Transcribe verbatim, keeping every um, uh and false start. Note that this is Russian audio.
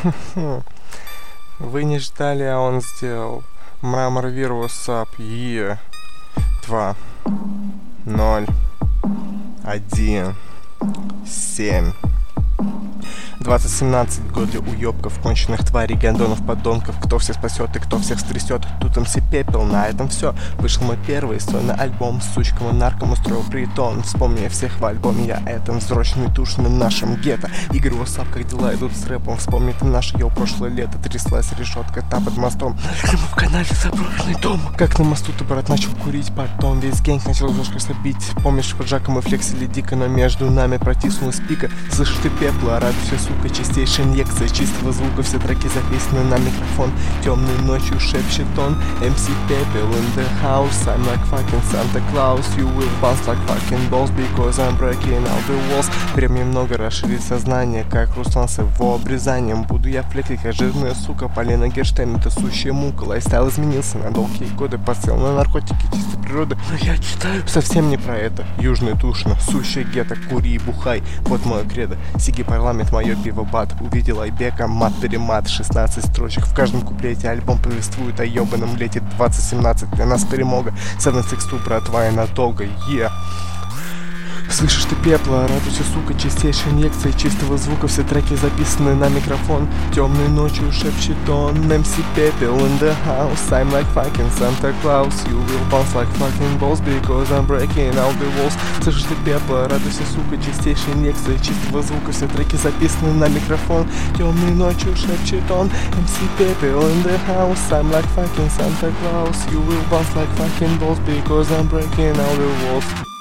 Вы не ждали, а он сделал. Мрамор вирус ап Е два ноль один семь. двадцать семнадцать год для уёбков, конченых тварей, гондонов, подонков. Кто всех спасет и кто всех стрясет. Тут эм си Пепел, на этом все. Вышел мой первый сольный альбом. С сучком и нарком устроил притон. Вспомни всех в альбоме, я этом взроченный туш на нашем гетто. Игорь Васап, как дела идут с рэпом? Вспомни ты наше йоу, прошлое лето. Тряслась решетка, та под мостом. Мы в канале заброшенный дом. Как на мосту ты, брат, начал курить, потом весь гэнг начал жестко слабить. Помнишь, под Жаком мы флексили дико, но между нами протиснулась пика. Слышишь ты пепла, радуйся, сука, чистейшая инъекция чистого звука. Все треки записаны на микрофон. Темной ночью шепчет он. эм си Пепел in the house. I'm like fucking Santa Claus. You will bounce like fucking balls because I'm breaking all the walls. Времени много, расширить сознание, как Руслан с его обрезанием. Буду я флеклить, как жирная сука. Полина Герштейн, это сущая мука. Лайфстайл изменился на долгие годы. Подсел на наркотики чистой природы. Но я читаю совсем не про это. Южная Тушина, сущая гетто, кури и бухай. Вот мое кредо. Сиги парламент, мое пиво бат. Увидел Айбека, мат-перемат. шестнадцать строчек в каждом куплете. Альбом повествует о ебаном лете двадцать семнадцать. Для нас перемога. Севен Сиксту, братва, и надолго. Е yeah. Слышишь ты пепла, радуйся, сука, чистейшая инъекция чистого звука. Все треки записаны на микрофон. Темной ночью шепчет он. эм си Пепел in the house. I'm like fucking Santa Claus. You will bounce like fucking balls because I'm breaking all the walls. Слышишь ты пепла, радуйся, сука, чистейшая инъекция чистого звука. Все треки записаны на микрофон. Темной ночью шепчет он. эм си Пепел in the house. I'm like fucking Santa Claus. You will bounce like fucking balls because I'm breaking all the walls.